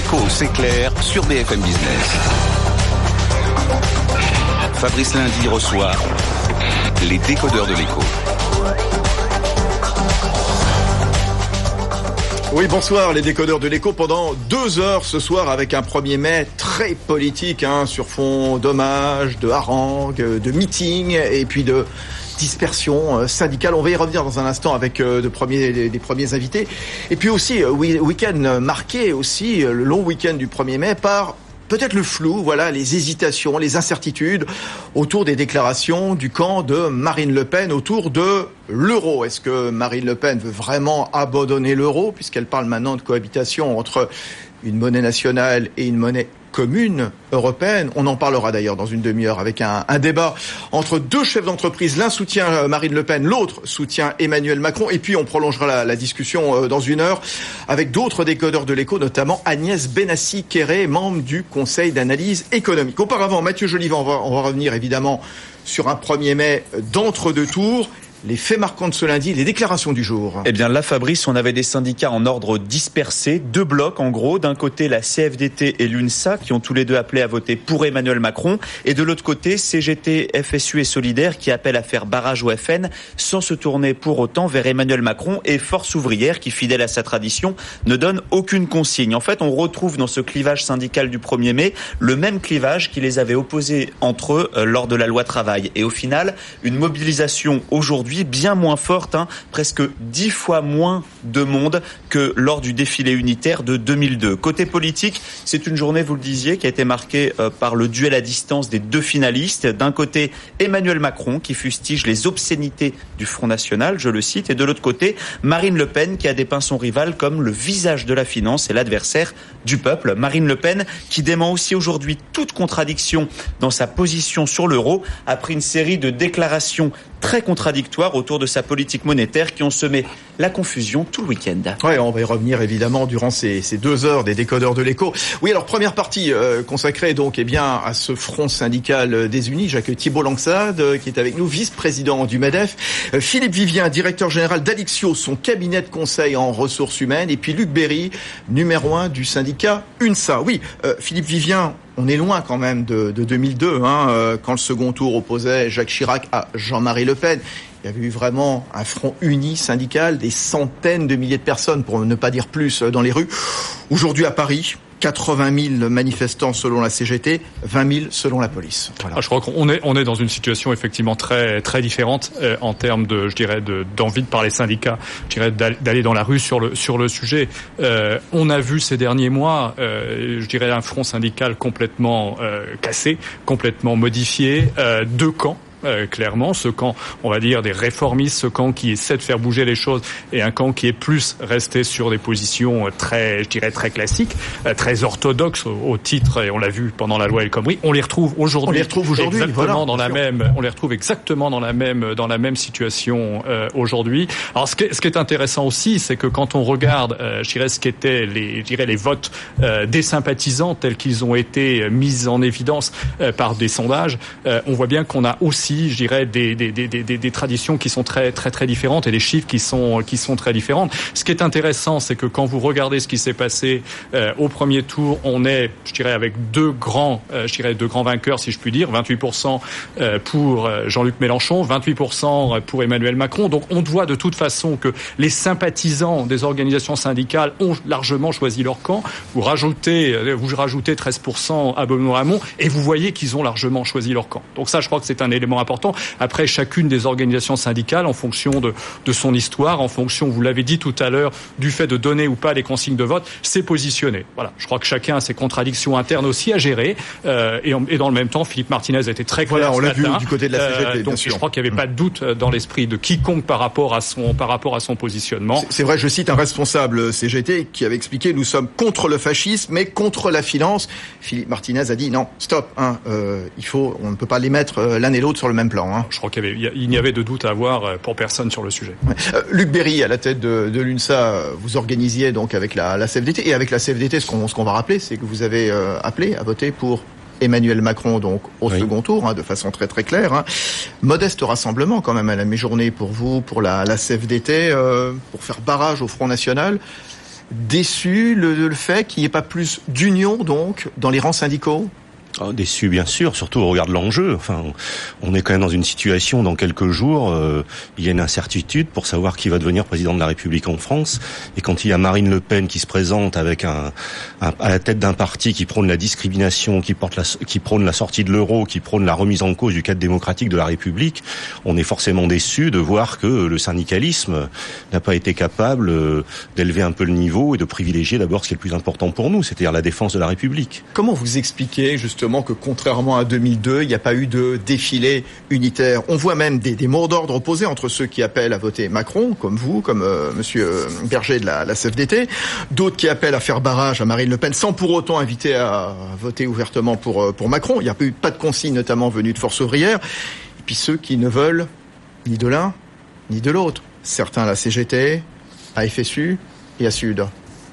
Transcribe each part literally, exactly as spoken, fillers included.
L'écho, c'est clair sur B F M Business. Fabrice Lundi reçoit les décodeurs de l'écho. Oui, bonsoir les décodeurs de l'écho pendant deux heures ce soir avec un premier mai très politique hein, sur fond d'hommages, de harangues, de meetings et puis de dispersion syndicale. On va y revenir dans un instant avec de premiers, des premiers invités. Et puis aussi, week-end marqué aussi, le long week-end du premier mai par peut-être le flou, voilà, les hésitations, les incertitudes autour des déclarations du camp de Marine Le Pen autour de l'euro. Est-ce que Marine Le Pen veut vraiment abandonner l'euro puisqu'elle parle maintenant de cohabitation entre une monnaie nationale et une monnaie commune européenne? On en parlera d'ailleurs dans une demi-heure avec un, un débat entre deux chefs d'entreprise. L'un soutient Marine Le Pen, l'autre soutient Emmanuel Macron. Et puis on prolongera la, la discussion dans une heure avec d'autres décodeurs de l'écho, notamment Agnès Benassi-Kéré, membre du Conseil d'analyse économique. Auparavant, Mathieu Jolivan, on va, on va revenir évidemment sur un premier mai d'entre-deux tours. Les faits marquants de ce lundi, les déclarations du jour. Eh bien là, Fabrice, on avait des syndicats en ordre dispersé, deux blocs en gros. D'un côté, la C F D T et l'UNSA qui ont tous les deux appelé à voter pour Emmanuel Macron. Et de l'autre côté, C G T, F S U et Solidaire qui appellent à faire barrage au F N sans se tourner pour autant vers Emmanuel Macron. Et Force ouvrière qui, fidèle à sa tradition, ne donne aucune consigne. En fait, on retrouve dans ce clivage syndical du premier mai le même clivage qui les avait opposés entre eux euh, lors de la loi travail. Et au final, une mobilisation aujourd'hui bien moins forte, hein, presque dix fois moins de monde que lors du défilé unitaire de deux mille deux. Côté politique, c'est une journée, vous le disiez, qui a été marquée euh, par le duel à distance des deux finalistes. D'un côté, Emmanuel Macron qui fustige les obscénités du Front National, je le cite, et de l'autre côté, Marine Le Pen qui a dépeint son rival comme le visage de la finance et l'adversaire du peuple. Marine Le Pen qui dément aussi aujourd'hui toute contradiction dans sa position sur l'euro après une série de déclarations très contradictoires autour de sa politique monétaire qui ont semé la confusion tout le week-end. Oui, on va y revenir évidemment durant ces, ces deux heures des décodeurs de l'écho. Oui, alors première partie euh, consacrée donc eh bien à ce front syndical des Unis. J'accueille Thibault Langsade euh, qui est avec nous, vice-président du MEDEF. Euh, Philippe Vivien, directeur général d'Alixio, son cabinet de conseil en ressources humaines. Et puis Luc Berry, numéro un du syndicat UNSA. Oui, euh, Philippe Vivien, on est loin quand même de, de deux mille deux, hein, euh, quand le second tour opposait Jacques Chirac à Jean-Marie Le Pen. Il y avait eu vraiment un front uni syndical, des centaines de milliers de personnes, pour ne pas dire plus, dans les rues. Aujourd'hui à Paris, quatre-vingt mille manifestants selon la C G T, vingt mille selon la police. Voilà. Ah, je crois qu'on est on est dans une situation effectivement très très différente euh, en termes de je dirais de d'envie de parler syndicats, je dirais d'aller dans la rue sur le sur le sujet. Euh, on a vu ces derniers mois, euh, je dirais un front syndical complètement euh, cassé, complètement modifié, euh, deux camps. Euh, clairement, ce camp, on va dire, des réformistes, ce camp qui essaie de faire bouger les choses, et un camp qui est plus resté sur des positions très, je dirais, très classiques, euh, très orthodoxes au, au titre, et on l'a vu pendant la loi El Khomri. On les retrouve aujourd'hui. On les retrouve aujourd'hui, exactement voilà, dans la sûr. même. On les retrouve exactement dans la même, dans la même situation euh, aujourd'hui. Alors, ce qui, est, ce qui est intéressant aussi, c'est que quand on regarde, euh, je dirais, ce qu'étaient les, je dirais, les votes euh, des sympathisants tels qu'ils ont été mis en évidence euh, par des sondages, euh, on voit bien qu'on a aussi je dirais des, des, des, des, des traditions qui sont très très très différentes et des chiffres qui sont qui sont très différentes. Ce qui est intéressant, c'est que quand vous regardez ce qui s'est passé euh, au premier tour, on est, je dirais, avec deux grands, euh, je dirais deux grands vainqueurs, si je puis dire, vingt-huit pour cent euh, pour Jean-Luc Mélenchon, vingt-huit pour cent pour Emmanuel Macron. Donc on voit de toute façon que les sympathisants des organisations syndicales ont largement choisi leur camp. Vous rajoutez vous rajoutez treize pour cent à Benoît Hamon et vous voyez qu'ils ont largement choisi leur camp. Donc ça, je crois que c'est un élément important. Après, chacune des organisations syndicales, en fonction de, de son histoire, en fonction, vous l'avez dit tout à l'heure, du fait de donner ou pas les consignes de vote, s'est positionné. Voilà. Je crois que chacun a ses contradictions internes aussi à gérer. Euh, et, en, et dans le même temps, Philippe Martinez a été très clair. Voilà, on ce l'a matin. vu du côté de la C G T. Euh, donc, bien sûr. je crois qu'il n'y avait pas de doute dans l'esprit de quiconque par rapport à son, par rapport à son positionnement. C'est, c'est vrai, je cite un responsable C G T qui avait expliqué: nous sommes contre le fascisme, mais contre la finance. Philippe Martinez a dit non, stop. Hein, euh, il faut, on ne peut pas les mettre l'un et l'autre sur le même plan. Hein. Je crois qu'il y avait, il n'y avait de doute à avoir pour personne sur le sujet. Ouais. Euh, Luc Berry, à la tête de, de l'UNSA, vous organisiez donc avec la, la C F D T, et avec la C F D T, ce qu'on, ce qu'on va rappeler, c'est que vous avez euh, appelé à voter pour Emmanuel Macron, donc au oui. second tour, hein, de façon très très claire. Hein. Modeste rassemblement quand même à la mi-journée pour vous, pour la, la C F D T, euh, pour faire barrage au Front National. déçu le, le fait qu'il n'y ait pas plus d'union donc dans les rangs syndicaux ? Ah, déçu bien sûr, surtout au regard de l'enjeu. Enfin, on est quand même dans une situation, dans quelques jours, euh, il y a une incertitude pour savoir qui va devenir président de la République en France. Et quand il y a Marine Le Pen qui se présente avec un, un à la tête d'un parti qui prône la discrimination, qui porte la, qui prône la sortie de l'euro, qui prône la remise en cause du cadre démocratique de la République, on est forcément déçu de voir que le syndicalisme n'a pas été capable d'élever un peu le niveau et de privilégier d'abord ce qui est le plus important pour nous, c'est-à-dire la défense de la République. Comment vous expliquez justement que contrairement à deux mille deux, il n'y a pas eu de défilé unitaire? On voit même des, des mots d'ordre opposés entre ceux qui appellent à voter Macron, comme vous, comme euh, Monsieur Berger de la, la C F D T, d'autres qui appellent à faire barrage à Marine Le Pen, sans pour autant inviter à voter ouvertement pour, pour Macron. Il n'y a pas eu pas de consigne, notamment venue de Force ouvrière. Et puis ceux qui ne veulent ni de l'un, ni de l'autre. Certains à la C G T, à F S U et à Sud.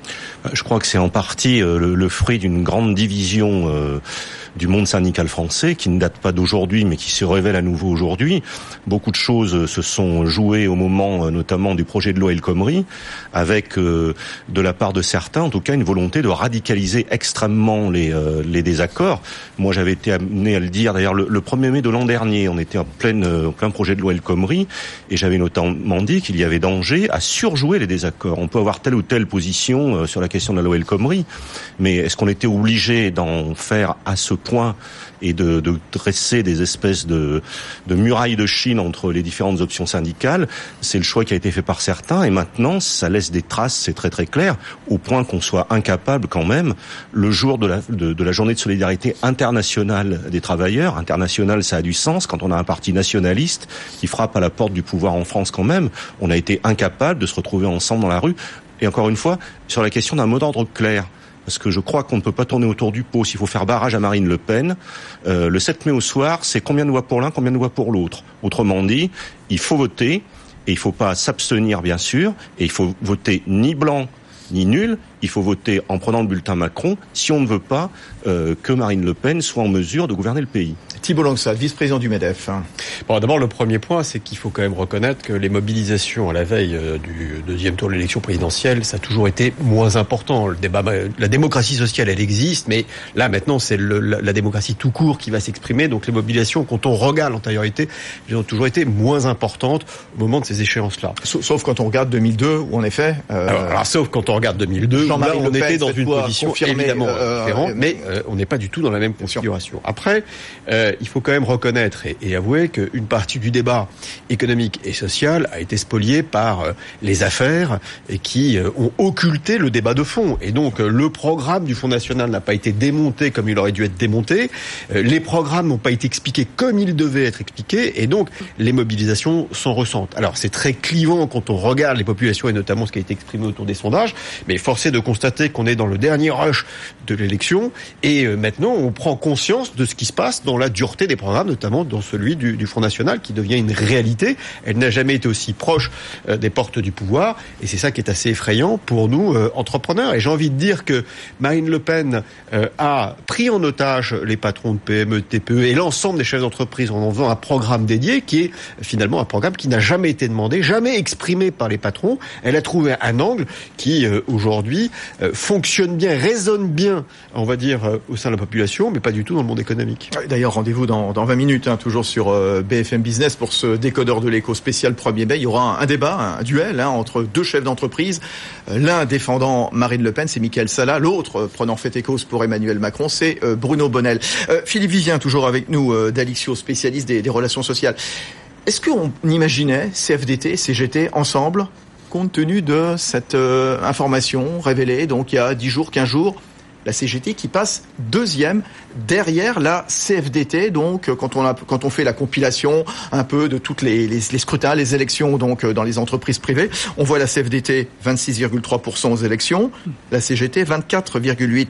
Je crois que c'est en partie euh, le, le fruit d'une grande division euh, du monde syndical français qui ne date pas d'aujourd'hui mais qui se révèle à nouveau aujourd'hui. Beaucoup de choses se sont jouées au moment notamment du projet de loi El Khomri avec euh, de la part de certains en tout cas une volonté de radicaliser extrêmement les, euh, les désaccords. Moi j'avais été amené à le dire d'ailleurs le, le premier mai de l'an dernier, on était en, pleine, euh, en plein projet de loi El Khomri et j'avais notamment dit qu'il y avait danger à surjouer les désaccords. On peut avoir telle ou telle position euh, sur la question de la loi El Khomri, mais est-ce qu'on était obligé d'en faire à ce point et de, de dresser des espèces de, de murailles de Chine entre les différentes options syndicales? C'est le choix qui a été fait par certains et maintenant ça laisse des traces, c'est très très clair, au point qu'on soit incapable quand même, le jour de la, de, de la journée de solidarité internationale des travailleurs, internationale ça a du sens quand on a un parti nationaliste qui frappe à la porte du pouvoir en France quand même, on a été incapable de se retrouver ensemble dans la rue. Et encore une fois, sur la question d'un mot d'ordre clair, parce que je crois qu'on ne peut pas tourner autour du pot. S'il faut faire barrage à Marine Le Pen, euh, le sept mai au soir, c'est combien de voix pour l'un, combien de voix pour l'autre. Autrement dit, il faut voter, et il ne faut pas s'abstenir bien sûr, et il faut voter ni blanc ni nul, il faut voter en prenant le bulletin Macron si on ne veut pas euh, que Marine Le Pen soit en mesure de gouverner le pays. Thibault Langsat, vice-président du MEDEF. Bon, d'abord, le premier point, c'est qu'il faut quand même reconnaître que les mobilisations à la veille euh, du deuxième tour de l'élection présidentielle, ça a toujours été moins important. Le débat, la démocratie sociale, elle existe, mais là, maintenant, c'est le, la, la démocratie tout court qui va s'exprimer. Donc, les mobilisations, quand on regarde l'antériorité, elles ont toujours été moins importantes au moment de ces échéances-là. Sauf quand on regarde deux mille deux, où en effet... Euh... Alors, alors, sauf quand on regarde deux mille deux, là, on était dans une position évidemment euh, différente, euh, mais euh, on n'est pas du tout dans la même configuration. Après, euh, il faut quand même reconnaître et, et avouer qu'une partie du débat économique et social a été spoliée par euh, les affaires et qui euh, ont occulté le débat de fond. Et donc, euh, le programme du Front National n'a pas été démonté comme il aurait dû être démonté. Euh, les programmes n'ont pas été expliqués comme ils devaient être expliqués. Et donc, les mobilisations sont récentes. Alors, c'est très clivant quand on regarde les populations et notamment ce qui a été exprimé autour des sondages. Mais force est de constater qu'on est dans le dernier rush de l'élection. Et euh, maintenant, on prend conscience de ce qui se passe dans la dureté des programmes, notamment dans celui du, du Front National, qui devient une réalité. Elle n'a jamais été aussi proche euh, des portes du pouvoir, et c'est ça qui est assez effrayant pour nous, euh, entrepreneurs. Et j'ai envie de dire que Marine Le Pen euh, a pris en otage les patrons de P M E, de T P E et l'ensemble des chefs d'entreprise en en faisant un programme dédié, qui est finalement un programme qui n'a jamais été demandé, jamais exprimé par les patrons. Elle a trouvé un angle qui, euh, aujourd'hui, euh, fonctionne bien, résonne bien, on va dire, euh, au sein de la population, mais pas du tout dans le monde économique. D'ailleurs, rendez-vous dans, dans vingt minutes, hein, toujours sur euh, B F M Business pour ce décodeur de l'écho spécial premier mai. Il y aura un, un débat, un duel hein, entre deux chefs d'entreprise. Euh, l'un défendant Marine Le Pen, c'est Michael Sala. L'autre, euh, prenant fait et cause pour Emmanuel Macron, c'est euh, Bruno Bonnell. Euh, Philippe Vivien, toujours avec nous, euh, d'Alixio, spécialiste des, des relations sociales. Est-ce qu'on imaginait C F D T, C G T ensemble, compte tenu de cette euh, information révélée, donc il y a dix jours, quinze jours, la C G T qui passe deuxième derrière la C F D T, donc quand on a, quand on fait la compilation un peu de toutes les, les, les scrutins, les élections donc dans les entreprises privées, on voit la C F D T vingt-six virgule trois pour cent aux élections, la C G T vingt-quatre virgule huit pour cent.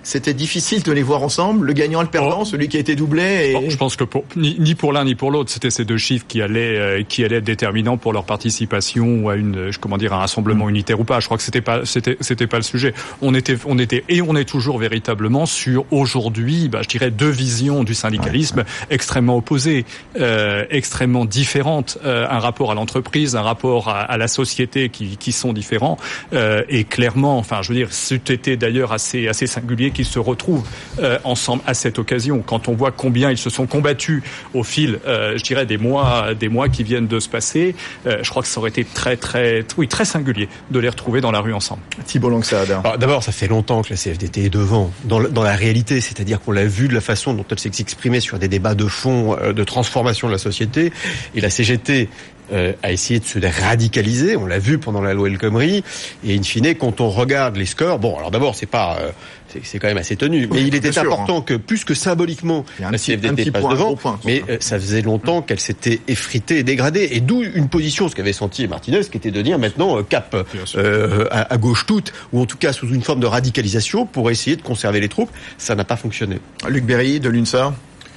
c'était difficile de les voir ensemble, le gagnant et le perdant, oh. celui qui a été doublé. Et... Bon, je pense que pour, ni, ni pour l'un ni pour l'autre, c'était ces deux chiffres qui allaient, euh, qui allaient être déterminants pour leur participation à une, comment dire, un rassemblement mmh. unitaire ou pas. Je crois que c'était pas, c'était, c'était pas le sujet. On était, on était et on est toujours véritablement sur aujourd'hui, bah, je dirais deux visions du syndicalisme ouais, ouais. extrêmement opposées, euh, extrêmement différentes, euh, un rapport à l'entreprise, un rapport à, à la société qui, qui sont différents, euh, et clairement, enfin, je veux dire, c'eût été d'ailleurs assez, assez singulier qu'ils se retrouvent euh, ensemble à cette occasion. Quand on voit combien ils se sont combattus au fil, euh, je dirais, des mois, des mois qui viennent de se passer, euh, je crois que ça aurait été très, très, oui, très singulier de les retrouver dans la rue ensemble. Thibault Langsade. D'abord, ça fait longtemps que la C F D T est devant dans, dans la réalité, c'est-à-dire qu'on l'a vu de la façon dont elle s'est exprimée sur des débats de fond, euh, de transformation de la société, et la C G T Euh, a essayé de se radicaliser, on l'a vu pendant la loi El Khomri, et in fine, quand on regarde les scores, bon, alors d'abord, c'est pas, euh, c'est, c'est quand même assez tenu, mais il était important sûr, hein. que, plus que symboliquement, la C F D T passe point, devant, point, mais euh, ça faisait longtemps qu'elle s'était effritée et dégradée, et d'où une position, ce qu'avait senti Martinez, qui était de dire maintenant euh, cap euh, à, à gauche toute, ou en tout cas sous une forme de radicalisation, pour essayer de conserver les troupes. Ça n'a pas fonctionné. Luc Berry, de l'UNSA.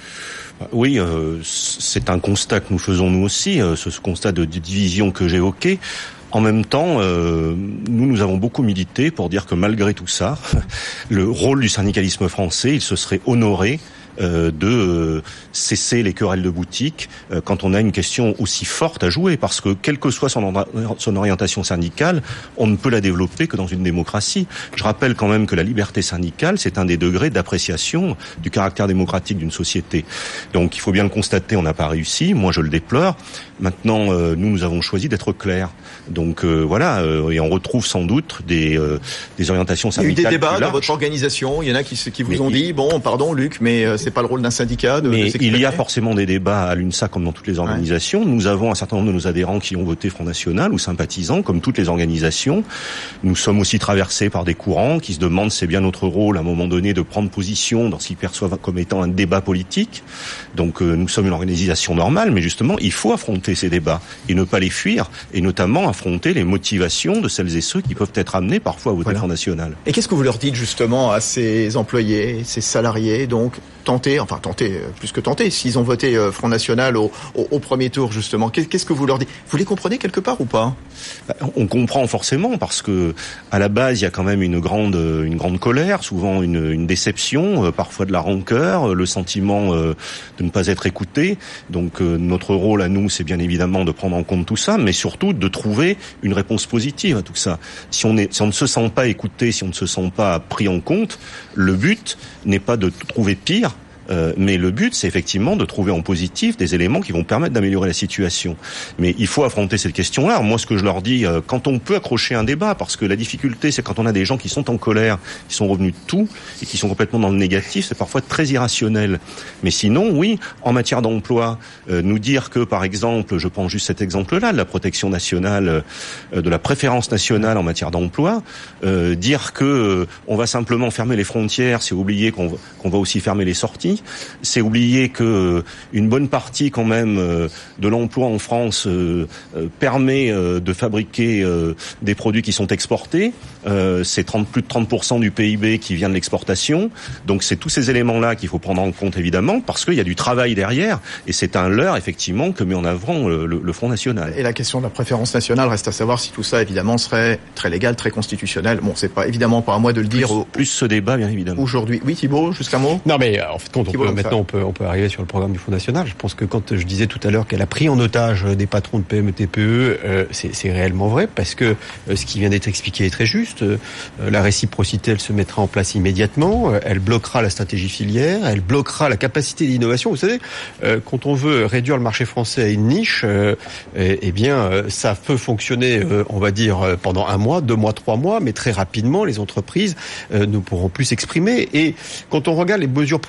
Oui, euh, c'est un constat que nous faisons nous aussi, euh, ce, ce constat de, de division que j'évoquais. En même temps, euh, nous, nous avons beaucoup milité pour dire que malgré tout ça, le rôle du syndicalisme français, il se serait honoré Euh, de euh, cesser les querelles de boutique euh, quand on a une question aussi forte à jouer, parce que quelle que soit son, son orientation syndicale, on ne peut la développer que dans une démocratie. Je rappelle quand même que la liberté syndicale, c'est un des degrés d'appréciation du caractère démocratique d'une société. Donc il faut bien le constater, on n'a pas réussi, moi je le déplore. Maintenant, euh, nous, nous avons choisi d'être clairs. Donc euh, voilà, euh, et on retrouve sans doute des, euh, des orientations syndicales. Il y a eu des débats dans votre organisation, il y en a qui, qui vous mais ont il... dit, bon, pardon Luc, mais euh, c'est pas le rôle d'un syndicat de, mais de s'exprimer. Il y a forcément des débats à l'UNSA comme dans toutes les organisations. Ouais. Nous avons un certain nombre de nos adhérents qui ont voté Front National ou sympathisants, comme toutes les organisations. Nous sommes aussi traversés par des courants qui se demandent si c'est bien notre rôle à un moment donné de prendre position dans ce qu'ils perçoivent comme étant un débat politique. Donc euh, nous sommes une organisation normale, mais justement il faut affronter ces débats et ne pas les fuir, et notamment affronter les motivations de celles et ceux qui peuvent être amenés parfois à voter voilà. Front National. Et qu'est-ce que vous leur dites justement à ces employés, ces salariés, donc tenter, enfin tenter, plus que tenter, s'ils ont voté Front National au, au, au premier tour justement, qu'est-ce que vous leur dites? Vous les comprenez quelque part ou pas? On comprend forcément, parce que à la base il y a quand même une grande, une grande colère, souvent une, une déception, parfois de la rancœur, le sentiment de ne pas être écouté. Donc notre rôle à nous, c'est bien évidemment de prendre en compte tout ça, mais surtout de trouver une réponse positive à tout ça. Si on, est, si on ne se sent pas écouté, si on ne se sent pas pris en compte, le but n'est pas de trouver pire, Euh, mais le but, c'est effectivement de trouver en positif des éléments qui vont permettre d'améliorer la situation. Mais il faut affronter cette question-là. Moi, ce que je leur dis, euh, quand on peut accrocher un débat, parce que la difficulté, c'est quand on a des gens qui sont en colère, qui sont revenus de tout, et qui sont complètement dans le négatif, c'est parfois très irrationnel. Mais sinon, oui, en matière d'emploi, euh, nous dire que, par exemple, je prends juste cet exemple-là, de la protection nationale, euh, de la préférence nationale en matière d'emploi, euh, dire que euh, on va simplement fermer les frontières, c'est oublier qu'on, qu'on va aussi fermer les sorties. C'est oublier que euh, une bonne partie quand même euh, de l'emploi en France euh, euh, permet euh, de fabriquer euh, des produits qui sont exportés. Euh, c'est trente, plus de trente pour cent du P I B qui vient de l'exportation. Donc c'est tous ces éléments-là qu'il faut prendre en compte évidemment, parce qu'il y a du travail derrière, et c'est un leurre effectivement que met en avant le, le, le Front National. Et la question de la préférence nationale reste à savoir si tout ça évidemment serait très légal, très constitutionnel. Bon, c'est pas évidemment pas à moi de le dire. Plus, au, plus ce débat bien évidemment. Aujourd'hui, oui Thibault, juste un mot. Non mais en fait, quand on peut, maintenant on peut, on peut arriver sur le programme du Front National. Je pense que quand je disais tout à l'heure qu'elle a pris en otage des patrons de P M E T P E, euh, c'est, c'est réellement vrai, parce que euh, ce qui vient d'être expliqué est très juste. Euh, la réciprocité, elle se mettra en place immédiatement. Euh, elle bloquera la stratégie filière, elle bloquera la capacité d'innovation. Vous savez, euh, quand on veut réduire le marché français à une niche, euh, eh, eh bien, euh, ça peut fonctionner, euh, on va dire, euh, pendant un mois, deux mois, trois mois, mais très rapidement, les entreprises euh, ne pourront plus s'exprimer. Et quand on regarde les mesures protectionnistes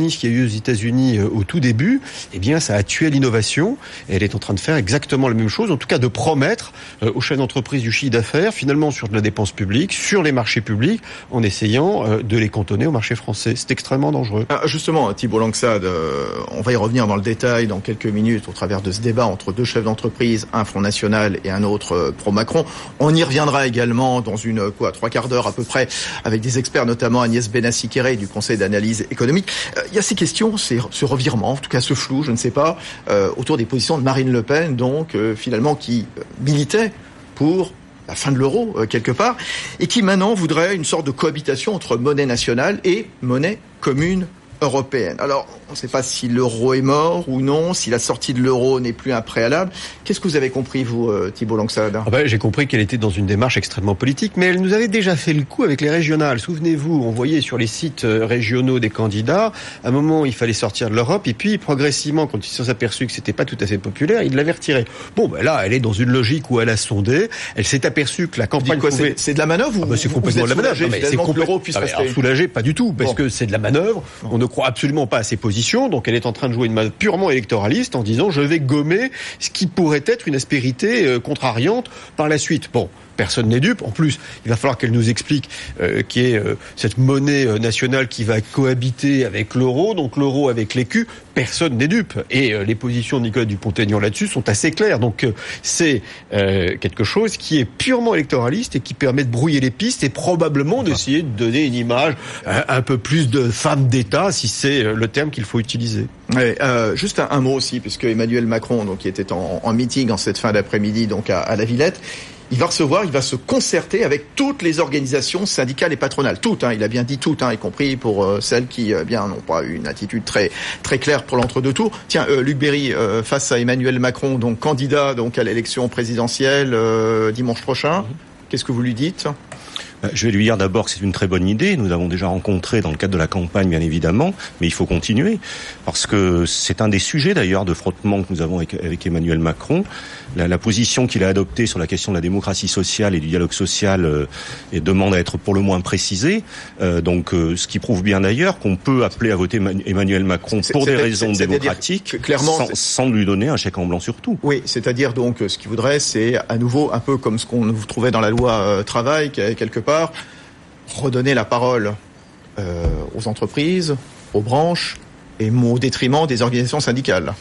protectionnisme qu'il y a eu aux États-Unis euh, au tout début, eh bien, ça a tué l'innovation. Et elle est en train de faire exactement la même chose, en tout cas de promettre euh, aux chefs d'entreprise du chiffre d'affaires, finalement sur de la dépense publique, sur les marchés publics, en essayant euh, de les cantonner au marché français. C'est extrêmement dangereux. Ah, justement, Thibault Langsade, euh, on va y revenir dans le détail dans quelques minutes au travers de ce débat entre deux chefs d'entreprise, un Front National et un autre euh, pro-Macron. On y reviendra également dans une quoi trois quarts d'heure à peu près avec des experts, notamment Agnès Benassi-Kéré du Conseil d'analyse économique. Euh, il y a ces questions, ces, ce revirement, en tout cas ce flou, je ne sais pas, euh, autour des positions de Marine Le Pen, donc euh, finalement qui euh, militait pour la fin de l'euro, euh, quelque part, et qui maintenant voudrait une sorte de cohabitation entre monnaie nationale et monnaie commune européenne. Alors, on ne sait pas si l'euro est mort ou non, si la sortie de l'euro n'est plus un préalable. Qu'est-ce que vous avez compris, vous, euh, Thibault Langsade ? Ah ben, j'ai compris qu'elle était dans une démarche extrêmement politique, mais elle nous avait déjà fait le coup avec les régionales. Souvenez-vous, on voyait sur les sites régionaux des candidats, à un moment, il fallait sortir de l'Europe, et puis, progressivement, quand ils se sont aperçus que c'était pas tout à fait populaire, ils l'avaient retiré. Bon, ben là, elle est dans une logique où elle a sondé, elle s'est aperçue que la campagne quoi, pouvait... c'est, c'est de la manœuvre ou ah ben, c'est complètement de la manœuvre. Non, mais c'est complètement l'euro puisse rester. Soulagé, pas du tout, parce bon. que c'est de la manœuvre. Bon. On ne croit absolument pas à ses positions, donc elle est en train de jouer une manœuvre purement électoraliste en disant je vais gommer ce qui pourrait être une aspérité euh, contrariante par la suite. Bon. Personne n'est dupe. En plus, il va falloir qu'elle nous explique euh, qui est euh, cette monnaie euh, nationale qui va cohabiter avec l'euro, donc l'euro avec l'écu. Personne n'est dupe. Et euh, les positions de Nicolas Dupont-Aignan là-dessus sont assez claires. Donc euh, c'est euh, quelque chose qui est purement électoraliste et qui permet de brouiller les pistes et probablement d'essayer de donner une image euh, un peu plus de femme d'État, si c'est euh, le terme qu'il faut utiliser. Ouais, euh, juste un, un mot aussi, puisque Emmanuel Macron, donc qui était en, en meeting en cette fin d'après-midi, donc à, à la Villette. Il va recevoir, il va se concerter avec toutes les organisations syndicales et patronales, toutes. Hein, il a bien dit toutes, hein, y compris pour euh, celles qui, euh, bien, n'ont pas eu une attitude très très claire pour l'entre-deux tours. Tiens, euh, Luc Berry, euh, face à Emmanuel Macron, donc candidat donc à l'élection présidentielle euh, dimanche prochain, mmh. Qu'est-ce que vous lui dites ? Je vais lui dire d'abord que c'est une très bonne idée. Nous l'avons déjà rencontré dans le cadre de la campagne, bien évidemment, mais il faut continuer parce que c'est un des sujets d'ailleurs de frottement que nous avons avec, avec Emmanuel Macron. La, la position qu'il a adoptée sur la question de la démocratie sociale et du dialogue social euh, et demande à être pour le moins précisée. Euh, donc, euh, ce qui prouve bien d'ailleurs qu'on peut appeler à voter Emmanuel Macron c'est, pour c'est, des raisons c'est, démocratiques, clairement, sans, sans lui donner un chèque en blanc sur tout. Oui, c'est-à-dire donc ce qu'il voudrait, c'est à nouveau un peu comme ce qu'on trouvait dans la loi euh, travail, qui avait quelque part redonner la parole euh, aux entreprises, aux branches, et au détriment des organisations syndicales.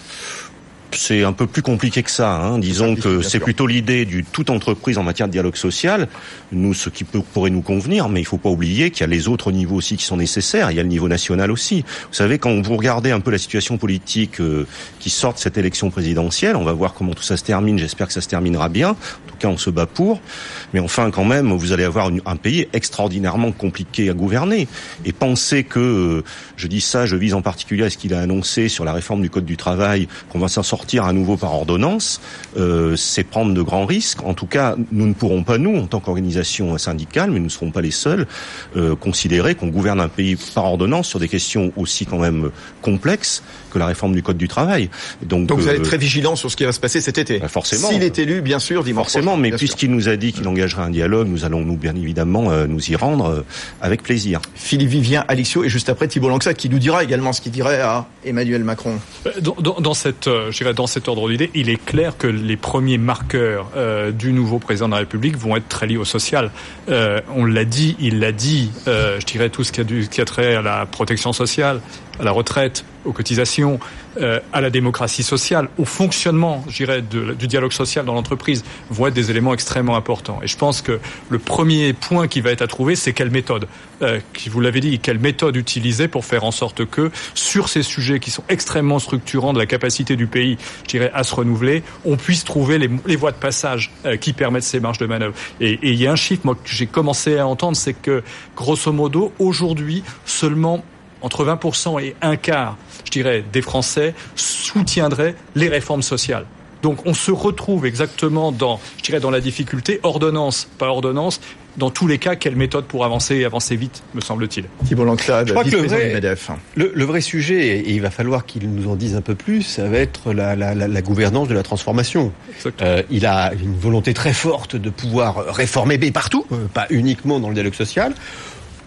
C'est un peu plus compliqué que ça. Hein. Disons que c'est plutôt l'idée du toute entreprise en matière de dialogue social. Nous, ce qui peut, pourrait nous convenir, mais il ne faut pas oublier qu'il y a les autres niveaux aussi qui sont nécessaires. Il y a le niveau national aussi. Vous savez, quand vous regardez un peu la situation politique euh, qui sort de cette élection présidentielle, on va voir comment tout ça se termine. J'espère que ça se terminera bien. En tout cas, on se bat pour. Mais enfin, quand même, vous allez avoir une, un pays extraordinairement compliqué à gouverner. Et penser que, euh, je dis ça, je vise en particulier à ce qu'il a annoncé sur la réforme du Code du travail, qu'on va s'en sortir à nouveau par ordonnance, euh, c'est prendre de grands risques. En tout cas, nous ne pourrons pas, nous, en tant qu'organisation syndicale, mais nous ne serons pas les seuls, euh, considérer qu'on gouverne un pays par ordonnance sur des questions aussi quand même complexes que la réforme du Code du travail. Donc, Donc vous allez être très vigilant sur ce qui va se passer cet été. Bah forcément. S'il est élu, bien sûr, dimanche Forcément, prochain, mais puisqu'il sûr. nous a dit qu'il engagerait un dialogue, nous allons nous bien évidemment euh, nous y rendre euh, avec plaisir. Philippe Vivien, Alixio, et juste après Thibault Langsade qui nous dira également ce qu'il dirait à Emmanuel Macron. Dans, dans, dans cette, euh, je dirais, dans cet ordre d'idée, il est clair que les premiers marqueurs euh, du nouveau président de la République vont être très liés au social. Euh, on l'a dit, il l'a dit, euh, je dirais tout ce qui a, du, qui a trait à la protection sociale, à la retraite, aux cotisations, euh, à la démocratie sociale, au fonctionnement, je dirais, de, du dialogue social dans l'entreprise, vont être des éléments extrêmement importants. Et je pense que le premier point qui va être à trouver, c'est quelle méthode, euh, qui vous l'avez dit, quelle méthode utiliser pour faire en sorte que, sur ces sujets qui sont extrêmement structurants de la capacité du pays, je dirais, à se renouveler, on puisse trouver les, les voies de passage euh, qui permettent ces marges de manœuvre. Et, et il y a un chiffre, moi, que j'ai commencé à entendre, c'est que, grosso modo, aujourd'hui, seulement entre vingt pour cent et un quart, je dirais, des Français soutiendraient les réformes sociales. Donc on se retrouve exactement dans, je dirais, dans la difficulté, ordonnance, pas ordonnance, dans tous les cas, quelle méthode pour avancer et avancer vite, me semble-t-il. Thibault Langsade, je crois que le vrai, le, le vrai sujet, et il va falloir qu'il nous en dise un peu plus, ça va être la, la, la, la gouvernance de la transformation. Euh, il a une volonté très forte de pouvoir réformer partout, pas uniquement dans le dialogue social.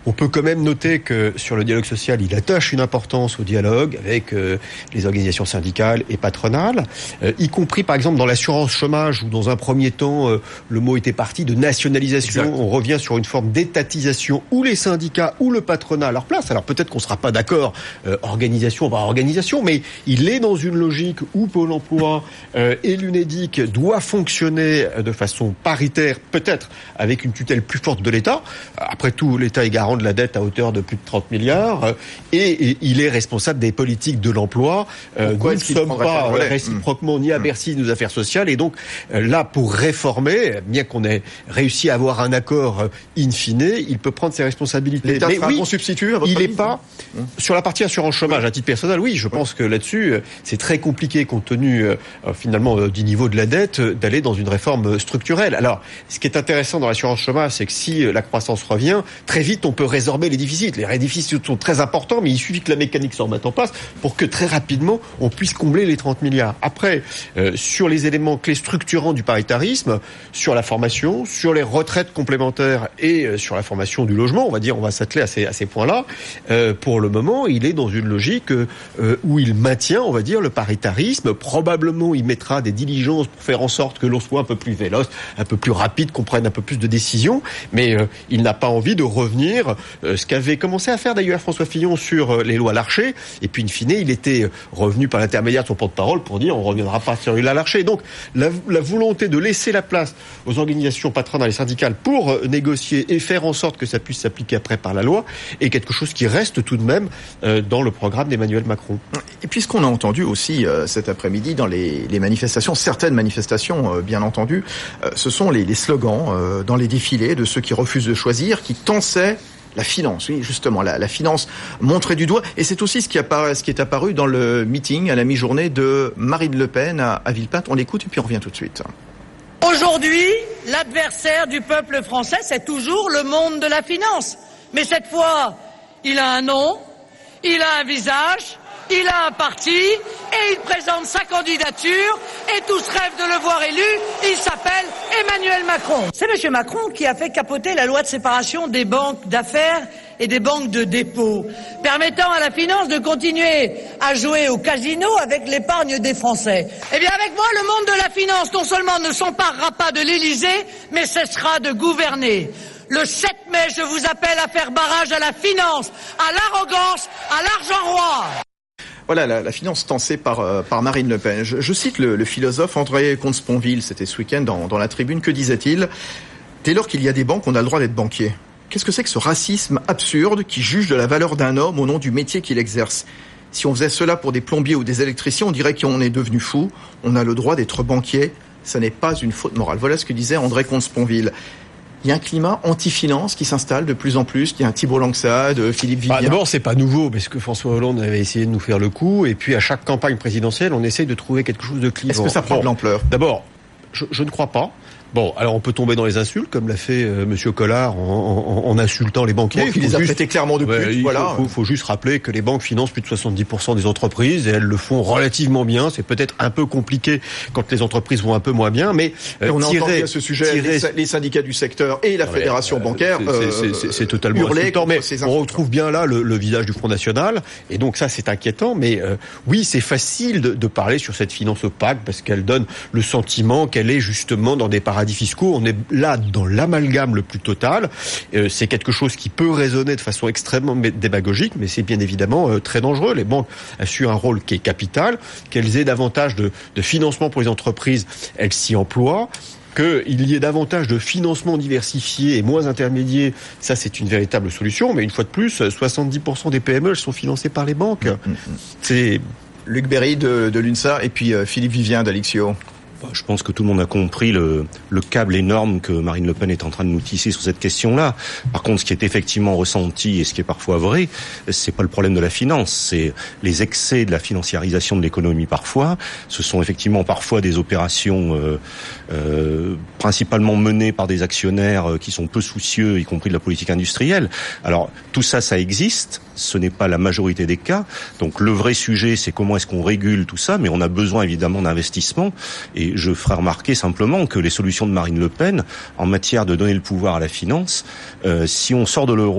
On peut quand même noter que sur le dialogue social, il attache une importance au dialogue avec euh, les organisations syndicales et patronales, euh, y compris par exemple dans l'assurance chômage où dans un premier temps euh, le mot était parti de nationalisation. Exact. On revient sur une forme d'étatisation où les syndicats ou le patronat à leur place. Alors peut-être qu'on ne sera pas d'accord euh, organisation par organisation, mais il est dans une logique où Pôle emploi euh, et l'UNEDIC doivent fonctionner de façon paritaire, peut-être avec une tutelle plus forte de l'État. Après tout, l'État est garant de la dette à hauteur de plus de trente milliards et, et il est responsable des politiques de l'emploi. Euh, nous ne sommes pas réciproquement ni à Bercy ni aux affaires sociales et donc euh, là pour réformer, bien qu'on ait réussi à avoir un accord euh, in fine, il peut prendre ses responsabilités. L'État sera un bon substitut à votre il avis? n'est pas mmh. sur la partie assurance chômage oui. à titre personnel. Oui, je oui. pense que là-dessus euh, c'est très compliqué compte tenu euh, finalement euh, du niveau de la dette euh, d'aller dans une réforme structurelle. Alors, ce qui est intéressant dans l'assurance chômage, c'est que si euh, la croissance revient, très vite on peut résorber les déficits. Les déficits sont très importants, mais il suffit que la mécanique se remette en place pour que très rapidement on puisse combler les trente milliards. Après, euh, sur les éléments clés structurants du paritarisme, sur la formation, sur les retraites complémentaires et euh, sur la formation du logement, on va dire, on va s'atteler à ces, à ces points-là. Euh, pour le moment, il est dans une logique euh, où il maintient, on va dire, le paritarisme. Probablement, il mettra des diligences pour faire en sorte que l'on soit un peu plus véloce, un peu plus rapide, qu'on prenne un peu plus de décisions. Mais euh, il n'a pas envie de revenir, euh, ce qu'avait commencé à faire d'ailleurs François Fillon sur euh, les lois Larcher. Et puis, in fine, il était revenu par l'intermédiaire de son porte-parole pour dire on ne reviendra pas sur les lois Larcher. Donc, la, la volonté de laisser la place aux organisations patronales et syndicales pour euh, négocier et faire en sorte que ça puisse s'appliquer après par la loi est quelque chose qui reste tout de même euh, dans le programme d'Emmanuel Macron. Et puis, ce qu'on a entendu aussi euh, cet après-midi dans les, les manifestations, certaines manifestations, euh, bien entendu, euh, ce sont les, les slogans euh, dans les défilés de ceux qui refusent de choisir, qui tensaient la finance, oui, justement, la, la finance montrée du doigt. Et c'est aussi ce qui, apparaît, ce qui est apparu dans le meeting à la mi-journée de Marine Le Pen à, à Villepinte. On l'écoute et puis on revient tout de suite. Aujourd'hui, l'adversaire du peuple français, c'est toujours le monde de la finance. Mais cette fois, il a un nom, il a un visage, il a un parti et il présente sa candidature et tous rêvent de le voir élu. Il s'appelle Emmanuel Macron. C'est Monsieur Macron qui a fait capoter la loi de séparation des banques d'affaires et des banques de dépôt, permettant à la finance de continuer à jouer au casino avec l'épargne des Français. Eh bien, avec moi, le monde de la finance non seulement ne s'emparera pas de l'Élysée, mais cessera de gouverner. Le sept mai, je vous appelle à faire barrage à la finance, à l'arrogance, à l'argent roi. Voilà la, la finance tensée par, euh, par Marine Le Pen. Je, je cite le, le philosophe André Comte-Sponville, c'était ce week-end dans, dans la Tribune. Que disait-il ? Dès lors qu'il y a des banques, on a le droit d'être banquier. Qu'est-ce que c'est que ce racisme absurde qui juge de la valeur d'un homme au nom du métier qu'il exerce ? Si on faisait cela pour des plombiers ou des électriciens, on dirait qu'on est devenu fou. On a le droit d'être banquier. Ça n'est pas une faute morale. Voilà ce que disait André Comte-Sponville. Il y a un climat anti-finance qui s'installe de plus en plus. Il y a un Thibault Langsade, Philippe Vivien. Bah, d'abord, c'est pas nouveau, parce que François Hollande avait essayé de nous faire le coup. Et puis, à chaque campagne présidentielle, on essaye de trouver quelque chose de clivant. Est-ce que ça prend bon, de l'ampleur ? D'abord, je, je ne crois pas. Bon, alors on peut tomber dans les insultes, comme l'a fait euh, Monsieur Collard en, en, en insultant les banquiers. Oui, il les a traités clairement de pute, ouais, voilà. Il faut, faut, faut juste rappeler que les banques financent plus de soixante-dix pour cent des entreprises et elles le font relativement bien. C'est peut-être un peu compliqué quand les entreprises vont un peu moins bien, mais euh, on a tirer, entendu à ce sujet tirer... les, les syndicats du secteur et la ouais, fédération euh, bancaire c'est, c'est, c'est, c'est totalement insultant. Mais on retrouve bien là le, le visage du Front National, et donc ça c'est inquiétant. Mais euh, oui, c'est facile de, de parler sur cette finance opaque parce qu'elle donne le sentiment qu'elle est justement dans des paradis fiscaux. On est là dans l'amalgame le plus total. Euh, c'est quelque chose qui peut résonner de façon extrêmement démagogique, mais c'est bien évidemment euh, très dangereux. Les banques assurent un rôle qui est capital, qu'elles aient davantage de, de financement pour les entreprises, elles s'y emploient. Qu'il y ait davantage de financement diversifié et moins intermédiaire, ça c'est une véritable solution. Mais une fois de plus, soixante-dix pour cent des P M E sont financées par les banques. Mmh. C'est Luc Berry de, de l'UNSA et puis euh, Philippe Vivien d'Alixio. Je pense que tout le monde a compris le, le câble énorme que Marine Le Pen est en train de nous tisser sur cette question-là. Par contre, ce qui est effectivement ressenti et ce qui est parfois vrai, c'est pas le problème de la finance, c'est les excès de la financiarisation de l'économie parfois. Ce sont effectivement parfois des opérations euh, euh, principalement menées par des actionnaires qui sont peu soucieux, y compris de la politique industrielle. Alors, tout ça, ça existe. Ce n'est pas la majorité des cas. Donc, le vrai sujet, c'est comment est-ce qu'on régule tout ça, mais on a besoin évidemment d'investissement. Et je ferai remarquer simplement que les solutions de Marine Le Pen en matière de donner le pouvoir à la finance, euh, si on sort de l'euro,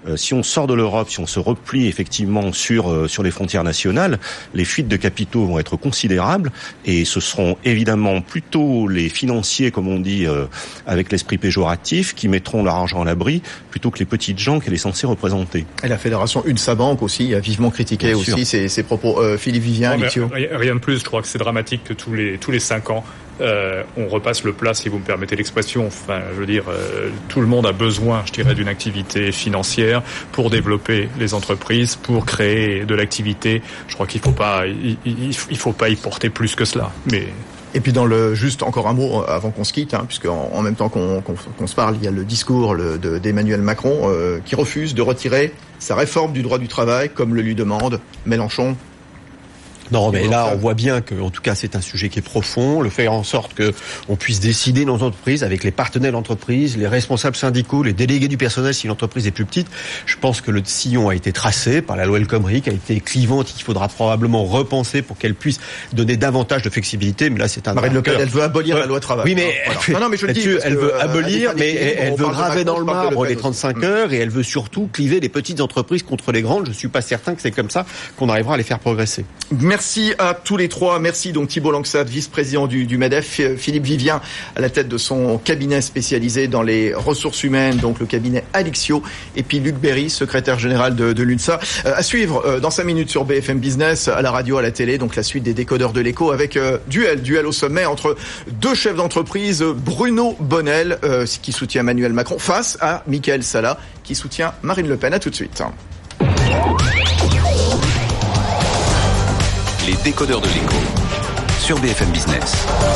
Euh, si on sort de l'Europe, si on se replie effectivement sur euh, sur les frontières nationales, les fuites de capitaux vont être considérables et ce seront évidemment plutôt les financiers, comme on dit, euh, avec l'esprit péjoratif, qui mettront leur argent à l'abri plutôt que les petites gens qu'elle est censée représenter. Et la fédération UNSA Bank aussi a vivement critiqué Bien aussi ces, ces propos. Euh, Philippe Vivien, non, rien de plus. Je crois que c'est dramatique que tous les tous les cinq ans euh, on repasse le plat, si vous me permettez l'expression. Enfin, je veux dire, euh, tout le monde a besoin, je dirais, d'une activité financière pour développer les entreprises, pour créer de l'activité. Je crois qu'il faut pas, il, il, il faut pas y porter plus que cela. Mais Et puis dans le juste encore un mot avant qu'on se quitte, hein, puisque en, en même temps qu'on, qu'on, qu'on se parle, il y a le discours le, de, d'Emmanuel Macron euh, qui refuse de retirer sa réforme du droit du travail, comme le lui demande Mélenchon. Non, mais là, on voit bien que, en tout cas, c'est un sujet qui est profond. Le faire en sorte que on puisse décider dans l'entreprise avec les partenaires de l'entreprise, les responsables syndicaux, les délégués du personnel si l'entreprise est plus petite. Je pense que le sillon a été tracé par la loi El Khomri, qui a été clivante, qu'il faudra probablement repenser pour qu'elle puisse donner davantage de flexibilité. Mais là, c'est un. Marine Le Pen, elle veut abolir ouais. la loi travail. Oui, mais hein, voilà. non, non, mais je le dis, elle veut que, abolir, euh, mais elle, elle veut graver dans le marbre les trente-cinq heures et elle veut surtout cliver les petites entreprises contre les grandes. Je suis pas certain que c'est comme ça qu'on arrivera à les faire progresser. Merci à tous les trois. Merci donc Thibault Langsat, vice-président du, du MEDEF, Philippe Vivien à la tête de son cabinet spécialisé dans les ressources humaines, donc le cabinet Alixio, et puis Luc Berry, secrétaire général de, de l'UNSA. Euh, à suivre euh, dans cinq minutes sur B F M Business, à la radio, à la télé, donc la suite des décodeurs de l'écho avec euh, duel, duel au sommet entre deux chefs d'entreprise, Bruno Bonnell euh, qui soutient Emmanuel Macron face à Mickaël Salah qui soutient Marine Le Pen. À tout de suite. Les décodeurs de l'écho sur B F M Business.